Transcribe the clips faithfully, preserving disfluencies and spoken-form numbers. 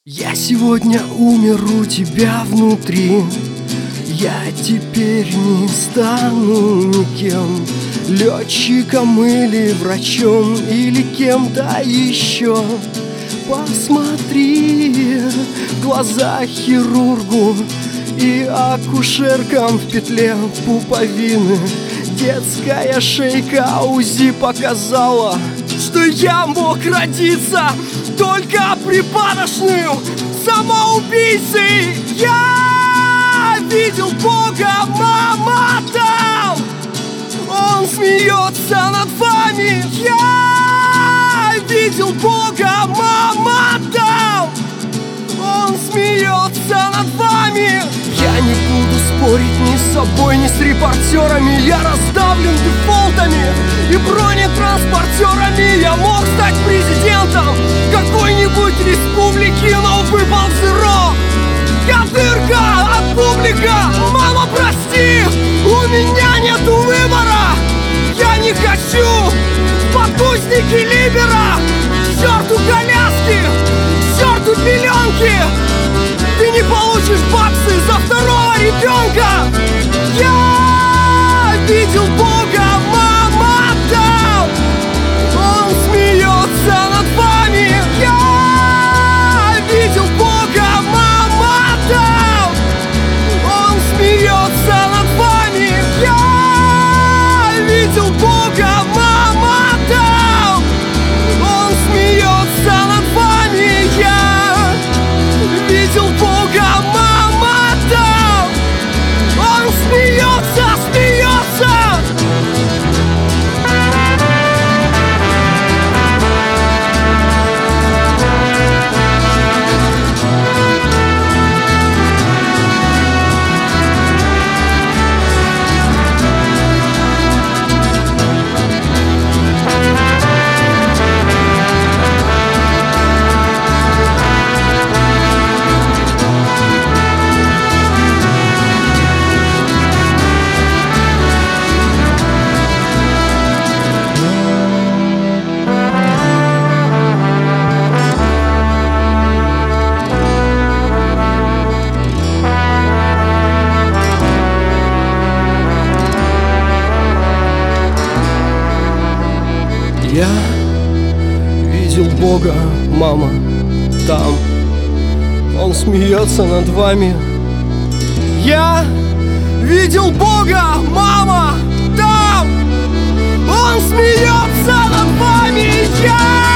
Я сегодня умер у тебя внутри. Я теперь не стану никем, летчиком или врачом, или кем-то еще. Посмотри в глаза хирургу и акушеркам в петле пуповины. Детская шейка УЗИ показала, что я мог родиться только припадочным самоубийцей. Я видел Бога, мама, там. Он смеется над вами. Я видел Бога, мама, там. Он смеется над вами. Я не буду спорить ни с собой, ни с репортерами. Я раздавлен дефолтами и бронетранспортерами. Я мог стать президентом какой-нибудь республики, но выпал в зеро. Я дырка от публика. Мама, прости, у меня нету выбора. Я не хочу подгузники Либера. К черту коляски, к черту пеленки. Ты не получишь баксы за второго ребенка. Я видел Бога, мама, там. Он смеется над вами. Я видел Бога, мама, там. Он смеется над вами. Я видел Бога, мама, там. Он смеется над вами. Я видел Бога, мама, там. Он смеется, смеется. Я видел Бога, мама, там. Он смеется над вами. Я видел Бога, мама, там. Он смеется над вами. Я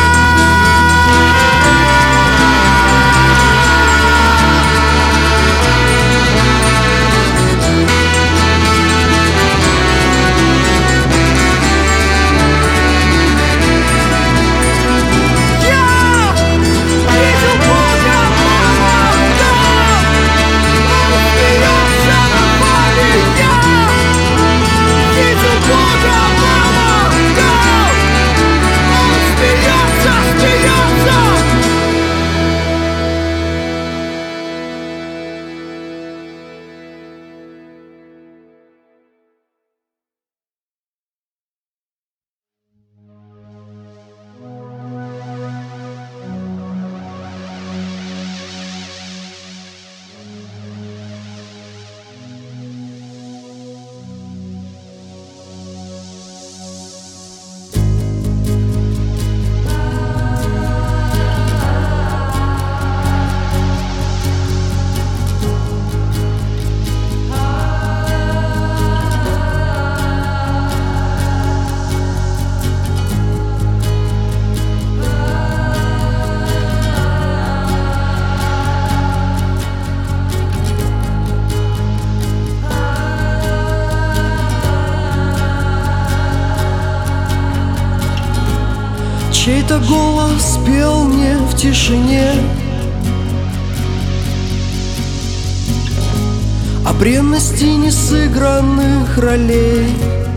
чей-то голос пел мне в тишине о бренности несыгранных ролей.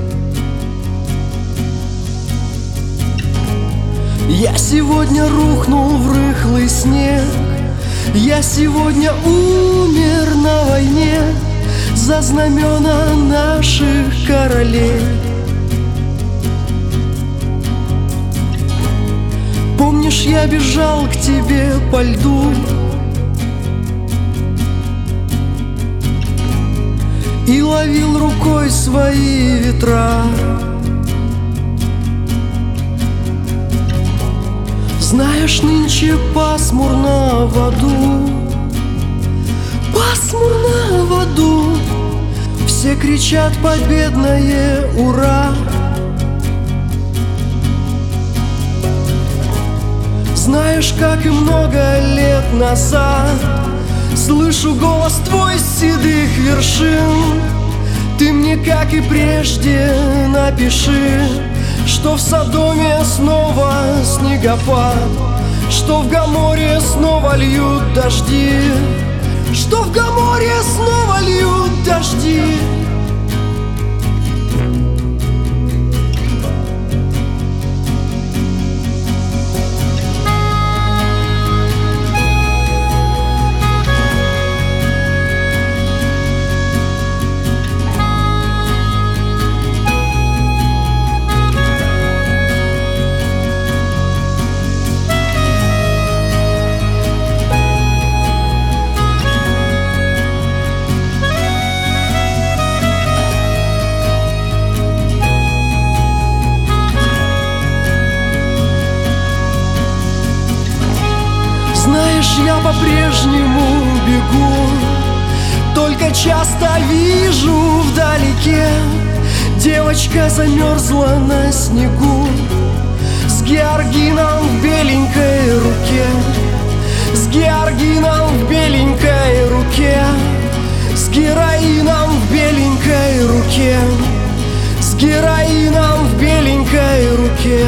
Я сегодня рухнул в рыхлый снег. Я сегодня умер на войне за знамена наших королей. Помнишь, я бежал к тебе по льду, и ловил рукой свои ветра. Знаешь, нынче пасмурно в аду, пасмурно в аду. Все кричат победное «Ура!». Знаешь, как и много лет назад слышу голос твой с седых вершин. Ты мне, как и прежде, напиши, что в Содоме снова снегопад, что в Гоморе снова льют дожди, что в Гоморе снова льют дожди. Знаешь, я по-прежнему бегу, только часто вижу вдалеке девочка замерзла на снегу, с георгином в беленькой руке, с георгином в беленькой руке, с героином в беленькой руке, с героином в беленькой руке.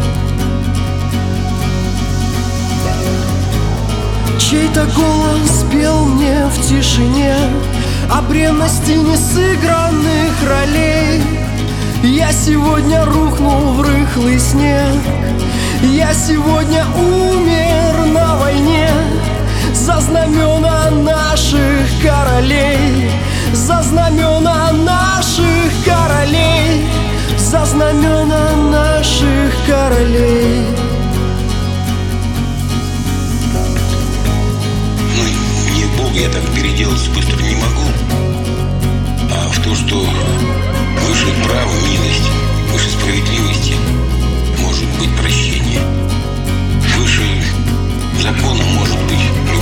Чей-то голос пел мне в тишине о бренности несыгранных ролей. Я сегодня рухнул в рыхлый снег, я сегодня умер на войне за знамена наших королей, за знамена наших королей, за знамена наших королей. Я так переделаться быстро не могу. А в то, что выше права милость, выше справедливости может быть прощение, выше закона может быть любовь.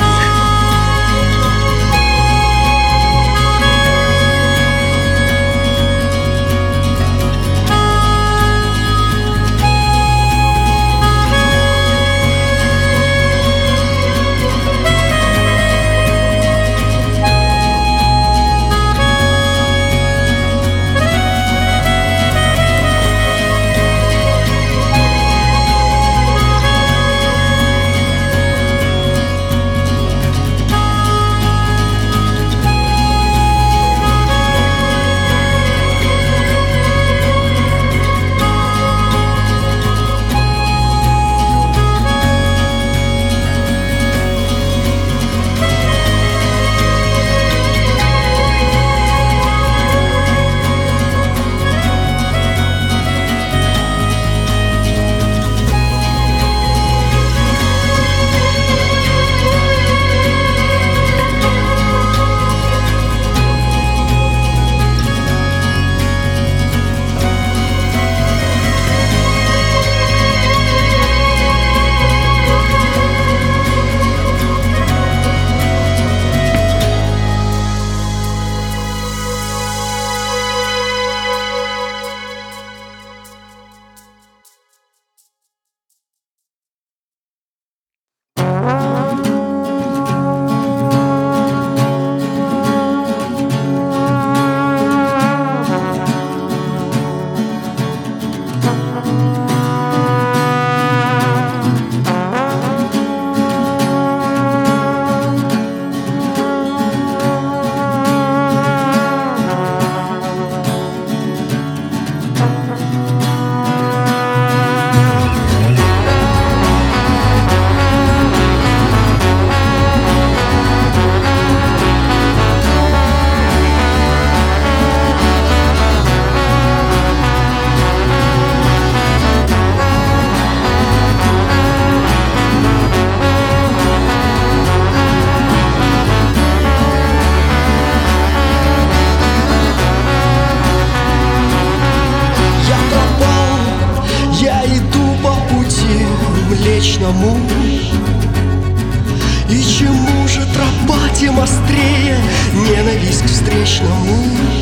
И чему же тропа, тем острее ненависть к встречному.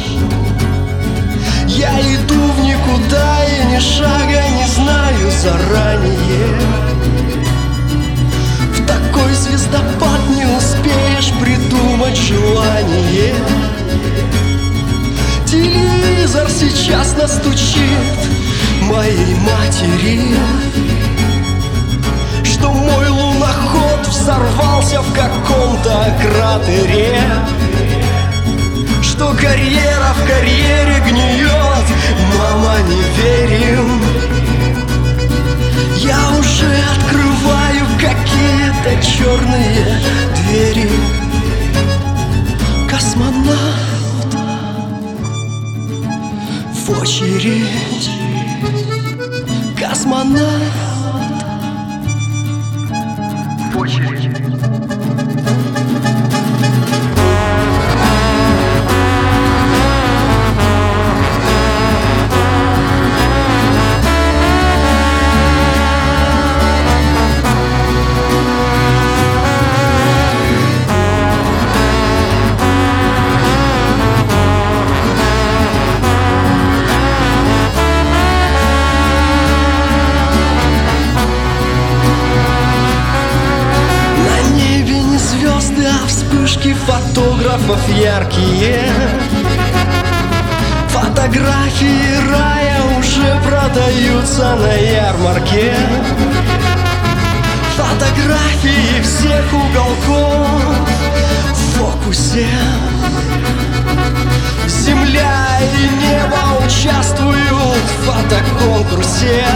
Я иду в никуда и ни шага не знаю заранее. В такой звездопад не успеешь придумать желание. Телевизор сейчас настучит моей матери, что мой луноход взорвался в каком-то кратере, что карьера в карьере гниет. Мама, не верим. Я уже открываю какие-то черные двери. Космонавт в очередь. Космонавт в очередь. Фотографов яркие. Фотографии рая уже продаются на ярмарке. Фотографии всех уголков в фокусе. Земля и небо участвуют в фотоконкурсе.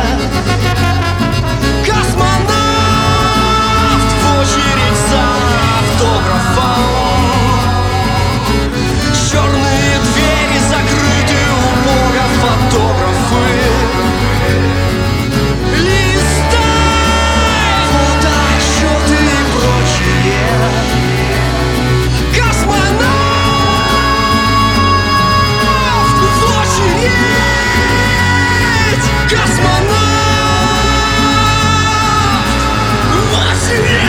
Космонавт в очередь за автографом. Черные двери закрыты, у Бога фотографы. Листай фотоотчеты и прочее. Космонавт в очередь. Космонавт в очередь.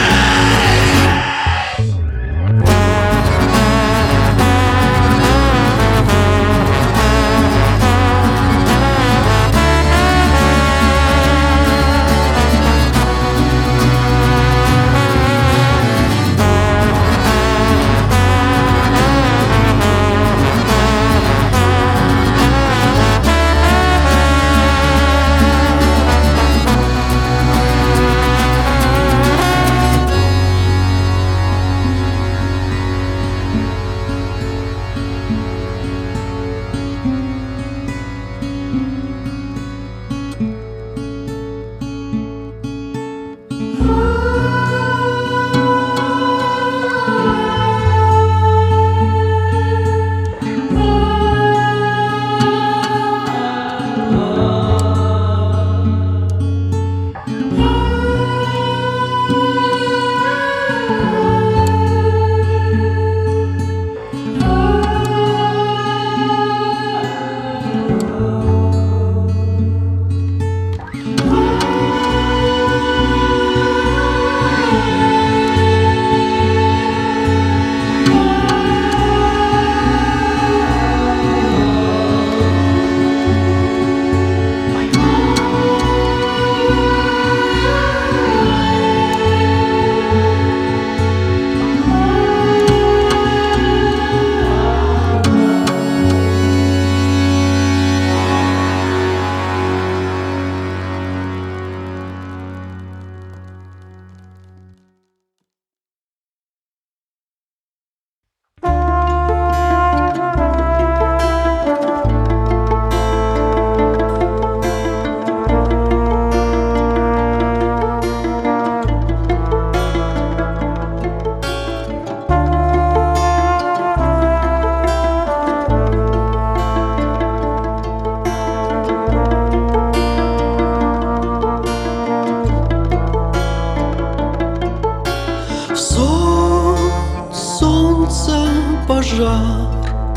пожар,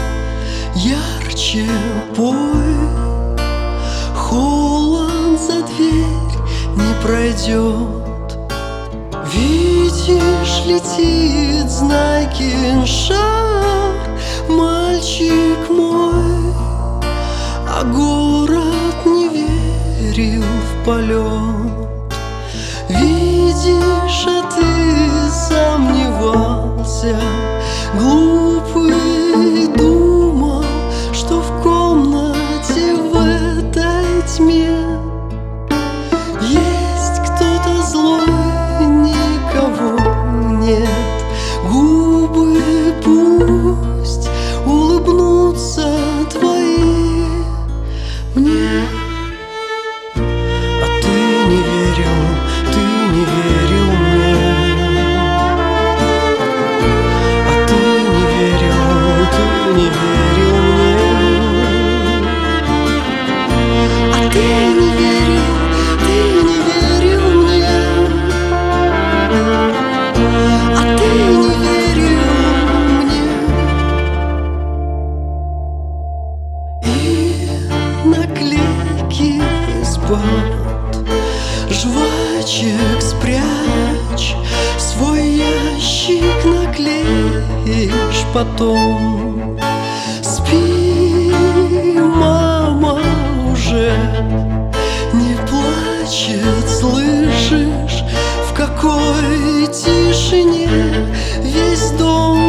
ярче пой. Холод за дверь не пройдет, видишь. Видишь, летит, знайкин шар, мальчик мой, а город не верил в полет. Видишь, а ты сомневался, глупый, думал, что в комнате в этой тьме есть кто-то злой, никого нет. Губы пусть улыбнутся твои мне. А ты не верил, ты не верил мне. А ты не верил, ты не верил мне. А ты не верил, ты не верил мне. А ты не верил мне. И наклейки из-под жвачек спрячь, свой ящик наклеишь потом. Спи, мама уже не плачет, слышишь, в какой тишине весь дом